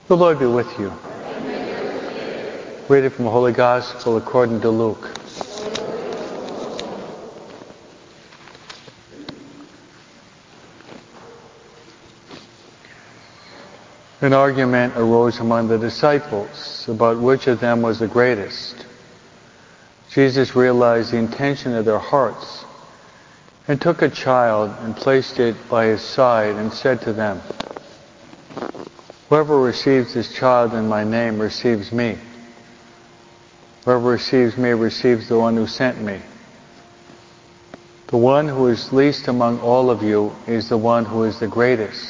The Lord be with you. Reading from the Holy Gospel according to Luke. An argument arose among the disciples about which of them was the greatest. Jesus realized the intention of their hearts and took a child and placed it by his side and said to them, "Whoever receives this child in my name receives me. Whoever receives me receives the one who sent me. The one who is least among all of you is the one who is the greatest."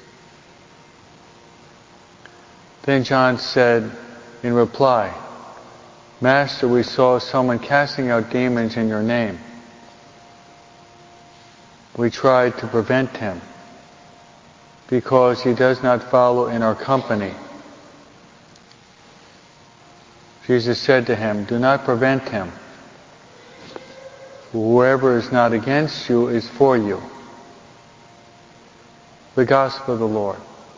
Then John said in reply, "Master, we saw someone casting out demons in your name. We tried to prevent him, because he does not follow in our company." Jesus said to him, "Do not prevent him. Whoever is not against you is for you." The Gospel of the Lord.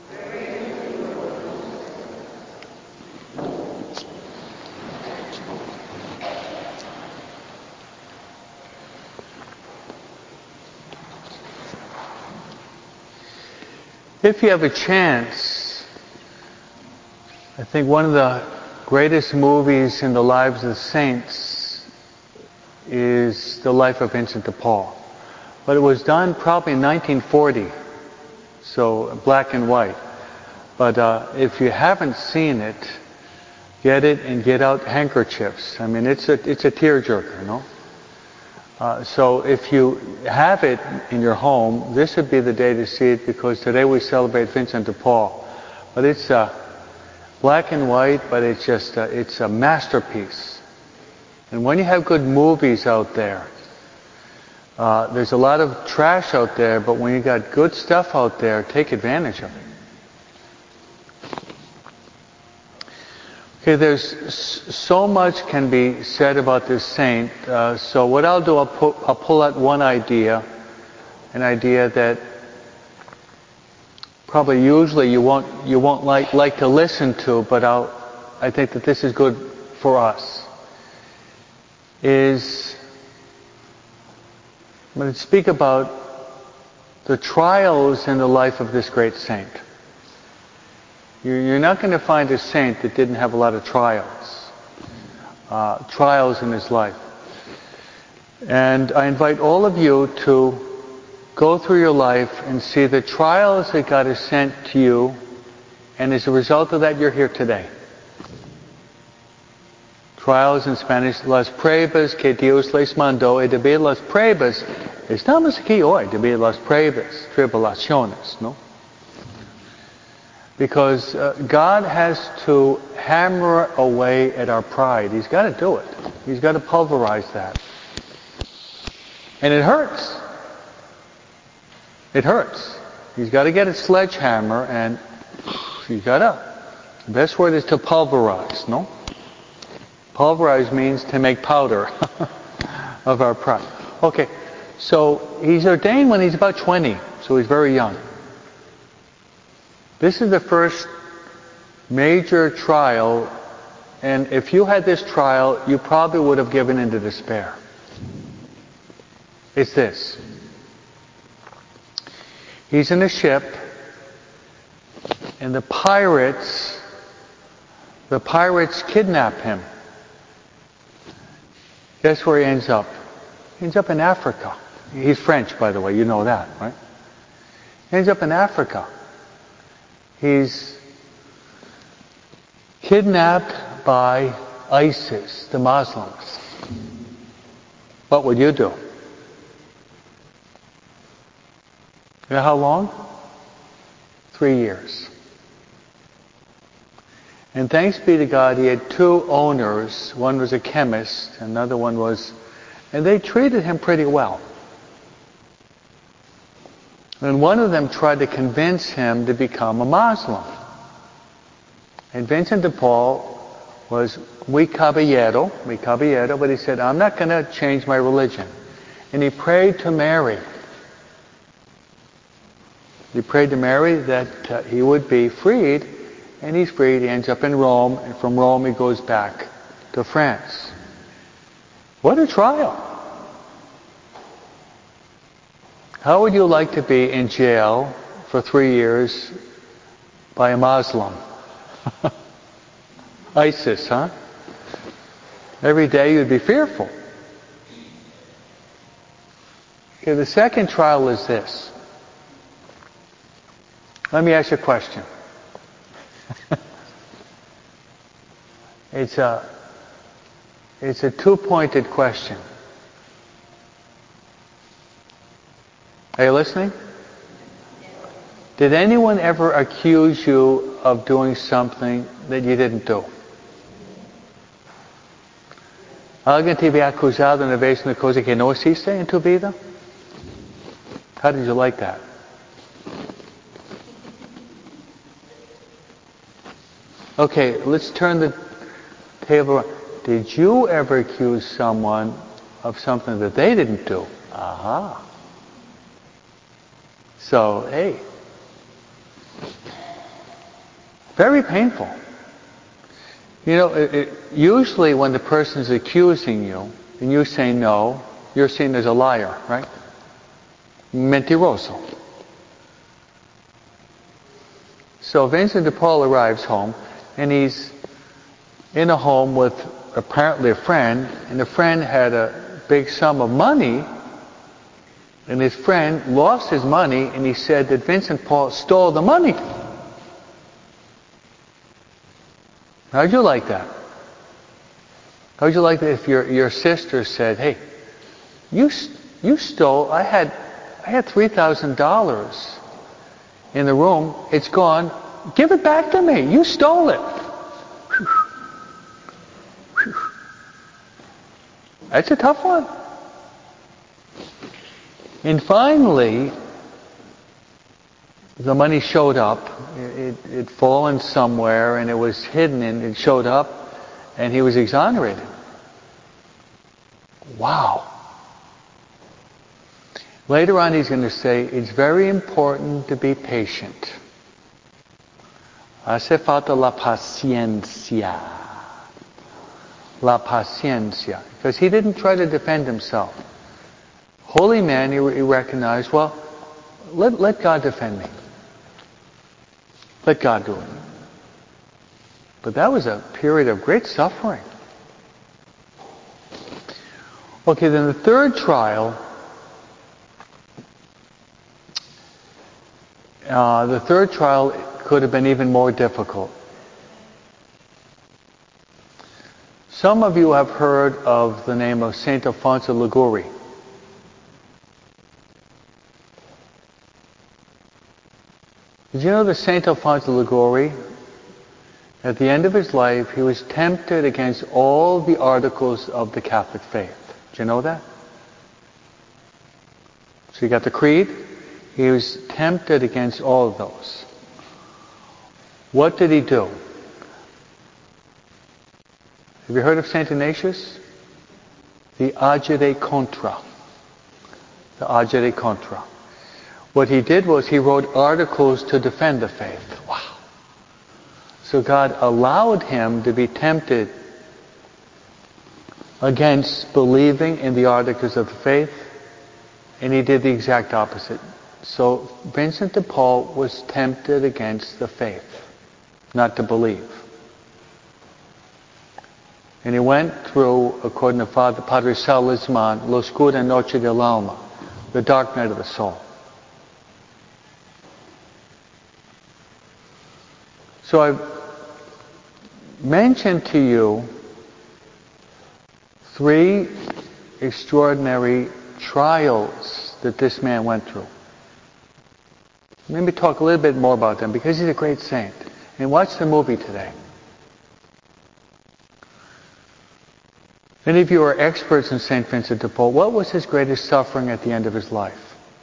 If you have a chance, I think one of the greatest movies in the lives of the saints is The Life of Vincent de Paul. But it was done probably in 1940, so black and white. But if you haven't seen it, get it and get out handkerchiefs. I mean, it's a tearjerker, you know? So if you have it in your home, this would be the day to see it, because today we celebrate Vincent de Paul. But it's black and white, but it's a masterpiece. And when you have good movies out there, there's a lot of trash out there, but when you got good stuff out there, take advantage of it. Okay, there's so much can be said about this saint. So what I'll do, I'll pull out one idea, an idea that probably usually you won't like to listen to, but I think that this is good for us. I'm going to speak about the trials in the life of this great saint. You're not going to find a saint that didn't have a lot of trials in his life. And I invite all of you to go through your life and see the trials that God has sent to you, and as a result of that, you're here today. Trials in Spanish, las pruebas que Dios les mandó, y debido a las pruebas, estamos aquí hoy, debido a las pruebas, tribulaciones, ¿no? Because God has to hammer away at our pride. He's got to do it. He's got to pulverize that. And it hurts. It hurts. He's got to get a sledgehammer, and the best word is to pulverize, no? Pulverize means to make powder of our pride. Okay, so he's ordained when he's about 20, so he's very young. This is the first major trial, and if you had this trial, you probably would have given in to despair. It's this. He's in a ship, and the pirates kidnap him. Guess where he ends up? He ends up in Africa. He's French, by the way, you know that, right? He ends up in Africa. He's kidnapped by ISIS, the Muslims. What would you do? You know how long? 3 years. And thanks be to God, he had 2 owners. One was a chemist, another one was... And they treated him pretty well. And one of them tried to convince him to become a Muslim. And Vincent de Paul was muy caballero, but he said, "I'm not going to change my religion." And he prayed to Mary. He prayed to Mary that he would be freed and he's freed. He ends up in Rome, and from Rome he goes back to France. What a trial. How would you like to be in jail for 3 years by a Muslim? ISIS, huh? Every day you'd be fearful. Okay, the second trial is this. Let me ask you a question. It's a two-pointed question. Are you listening? Did anyone ever accuse you of doing something that you didn't do? ¿Alguien te había acusado una vez de una cosa que no hiciste en tu vida? How did you like that? Okay, let's turn the table around. Did you ever accuse someone of something that they didn't do? Aha. So, hey. Very painful. You know, usually when the person is accusing you, and you say no, you're seen as a liar, right? Mentiroso. So Vincent de Paul arrives home, and he's in a home with apparently a friend, and the friend had a big sum of money, and his friend lost his money, and he said that Vincent Paul stole the money. How'd you like that? How'd you like that if your sister said, "Hey, you stole, I had $3,000 in the room, it's gone, give it back to me, you stole it." Whew. Whew. That's a tough one. And finally, the money showed up. It'd fallen somewhere and it was hidden, and it showed up, and he was exonerated. Wow. Later on he's going to say, it's very important to be patient. Hace falta la paciencia. La paciencia. Because he didn't try to defend himself. Holy man, he recognized, well, let God defend me. Let God do it. But that was a period of great suffering. Okay, then the third trial, could have been even more difficult. Some of you have heard of the name of Saint Alfonso Liguori. Did you know that Saint Alfonso Liguori, at the end of his life, he was tempted against all the articles of the Catholic faith? Did you know that? So you got the creed. He was tempted against all of those. What did he do? Have you heard of Saint Ignatius? The agere contra. The agere contra. What he did was he wrote articles to defend the faith. Wow. So God allowed him to be tempted against believing in the articles of the faith, and he did the exact opposite. So Vincent de Paul was tempted against the faith, not to believe. And he went through, according to Padre Salisman, l'oscura noche dell'alma, the dark night of the soul. So I've mentioned to you 3 extraordinary trials that this man went through. Let me talk a little bit more about them, because he's a great saint. And watch the movie today. Many of you are experts in St. Vincent de Paul. What was his greatest suffering at the end of his life?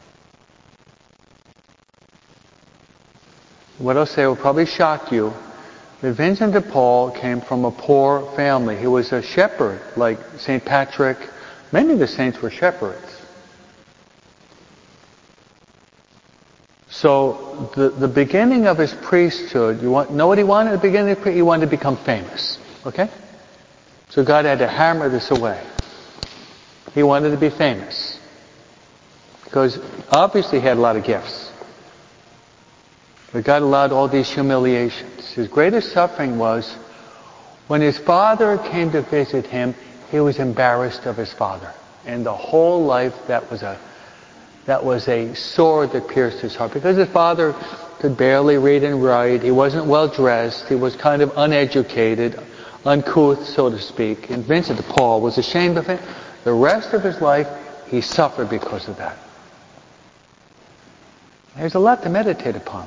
What I'll say will probably shock you. That Vincent de Paul came from a poor family. He was a shepherd, like St. Patrick. Many of the saints were shepherds. So the beginning of his priesthood, know what he wanted at the beginning of the priesthood? He wanted to become famous. Okay? So God had to hammer this away. He wanted to be famous. Because obviously he had a lot of gifts. But God allowed all these humiliations. His greatest suffering was when his father came to visit him, he was embarrassed of his father. And the whole life that was a sword that pierced his heart. Because his father could barely read and write. He wasn't well dressed. He was kind of uneducated, uncouth, so to speak. And Vincent de Paul was ashamed of him. The rest of his life, he suffered because of that. There's a lot to meditate upon.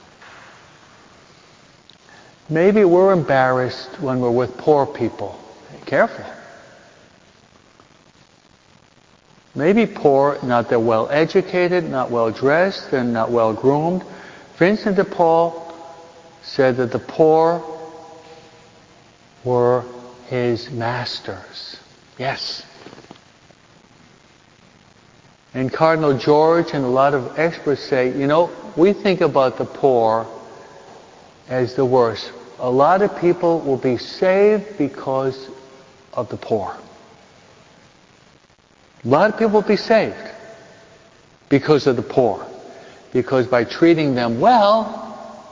Maybe we're embarrassed when we're with poor people. Be careful. Maybe poor, not that well educated, not well dressed, they're not well groomed. Vincent de Paul said that the poor were his masters. Yes. And Cardinal George and a lot of experts say, we think about the poor as the worst. A lot of people will be saved because of the poor. A lot of people will be saved because of the poor. Because by treating them well,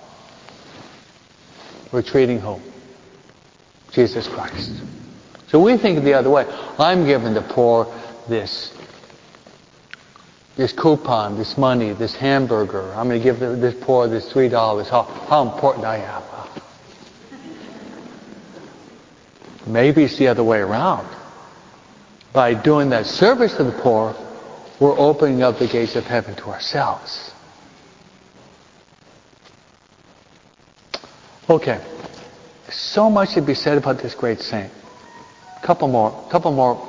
we're treating who? Jesus Christ. So we think the other way. I'm giving the poor this coupon, this money, this hamburger. I'm going to give this poor this $3. How important I am. Maybe it's the other way around. By doing that service to the poor, we're opening up the gates of heaven to ourselves. Okay. So much to be said about this great saint. Couple more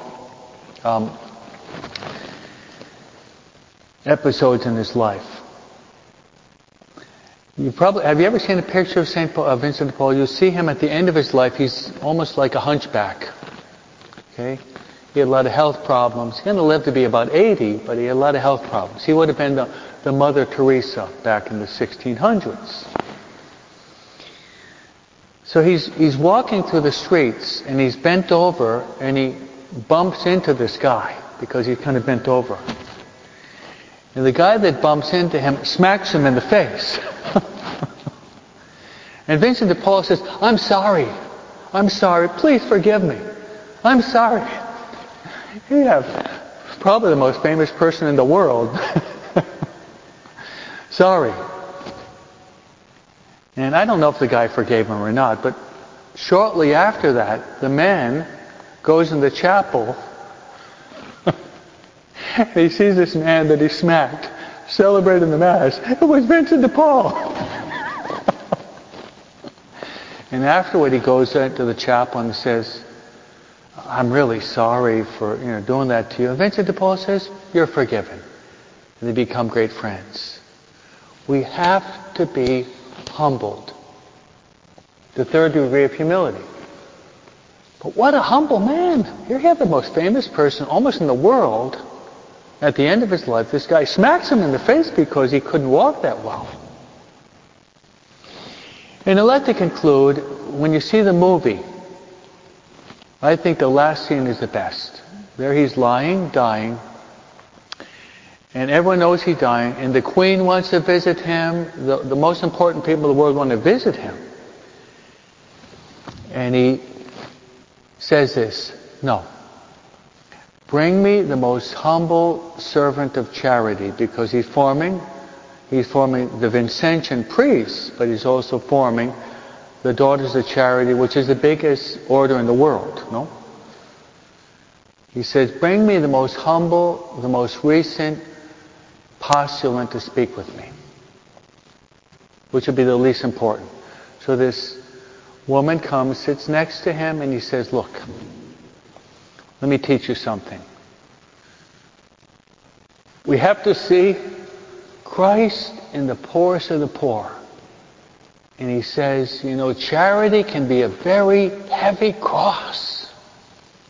episodes in his life. Have you ever seen a picture of Vincent de Paul? You'll see him at the end of his life. He's almost like a hunchback. Okay? He had a lot of health problems. He's going to live to be about 80, but he had a lot of health problems. He would have been the Mother Teresa back in the 1600s. So he's walking through the streets, and he's bent over, and he bumps into this guy, because he's kind of bent over. And the guy that bumps into him smacks him in the face. And Vincent de Paul says, I'm sorry, please forgive me. I'm sorry. Probably the most famous person in the world. Sorry. And I don't know if the guy forgave him or not, but shortly after that, the man goes in the chapel and he sees this man that he smacked celebrating the Mass. It was Vincent de Paul. And afterward he goes into the chapel and says, I'm really sorry for doing that to you. And Vincent de Paul says, you're forgiven. And they become great friends. We have to be humbled. The third degree of humility. But what a humble man. Here you have the most famous person almost in the world. At the end of his life, this guy smacks him in the face because he couldn't walk that well. And I'd like to conclude, when you see the movie, I think the last scene is the best. There he's lying, dying, and everyone knows he's dying, and the Queen wants to visit him. The most important people in the world want to visit him. And he says this, no. Bring me the most humble servant of charity, because he's forming the Vincentian priests, but he's also forming the Daughters of Charity, which is the biggest order in the world, no? He says, bring me the most humble, the most recent postulant to speak with me, which would be the least important. So this woman comes, sits next to him, and he says, look, let me teach you something. We have to see Christ in the poorest of the poor. And he says, charity can be a very heavy cross.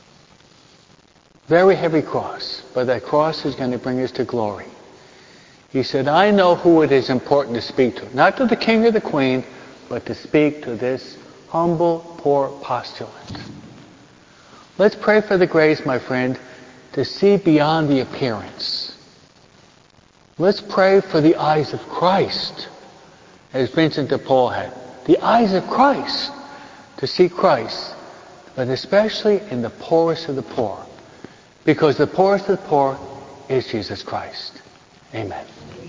Very heavy cross. But that cross is going to bring us to glory. He said, I know who it is important to speak to. Not to the king or the queen, but to speak to this humble, poor postulant. Let's pray for the grace, my friend, to see beyond the appearance. Let's pray for the eyes of Christ, as Vincent de Paul had. The eyes of Christ, to see Christ, but especially in the poorest of the poor. Because the poorest of the poor is Jesus Christ. Amen.